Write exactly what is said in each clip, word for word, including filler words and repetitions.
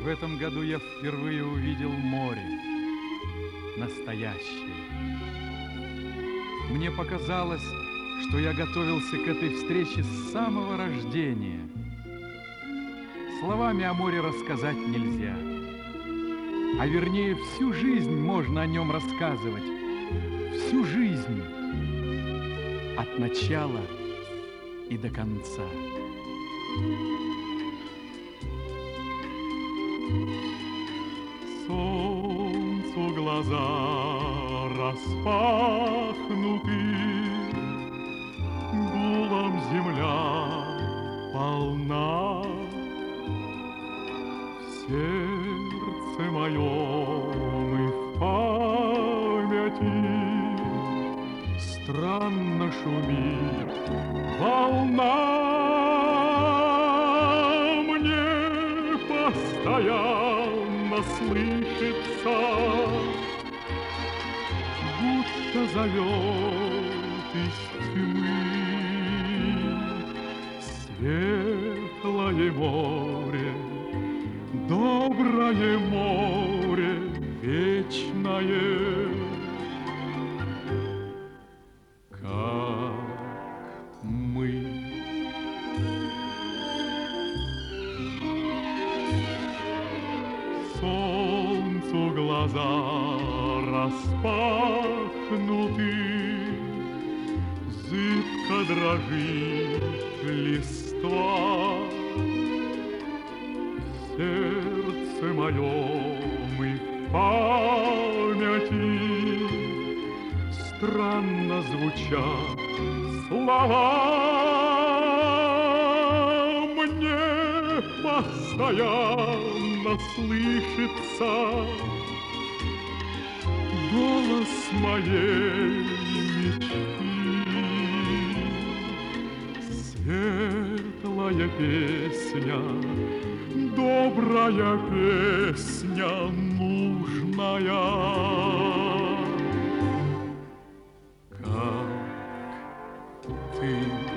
В этом году я впервые увидел море, настоящее. Мне показалось, что я готовился к этой встрече с самого рождения. Словами о море рассказать нельзя, а вернее, всю жизнь можно о нем рассказывать. Всю жизнь, от начала и до конца. Солнцу глаза распахнуты, гулом земля полна. В сердце моем и в памяти странно шумит волна. Мне постоянно слышится, будто зовет из тьмы. Светлое море, доброе море, вечное, как мы. Солнцу глаза распахнуты, зыбко дрожит листва. В сердце моем и в памяти странно звучат слова. Мне постоянно слышится голос моей мечты. Светлая песня, добрая песня, нужная, как ты.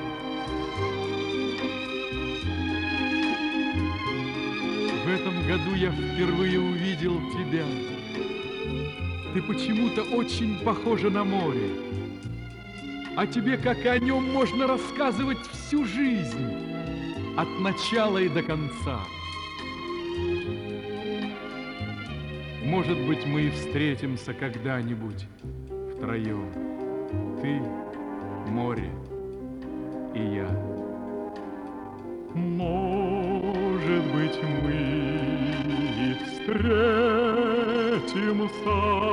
В этом году я впервые увидел тебя. Ты почему-то очень похожа на море. О тебе, как и о нем, можно рассказывать всю жизнь, от начала и до конца. Может быть, мы и встретимся когда-нибудь втроем. Ты, море и я. Может быть, мы и встретимся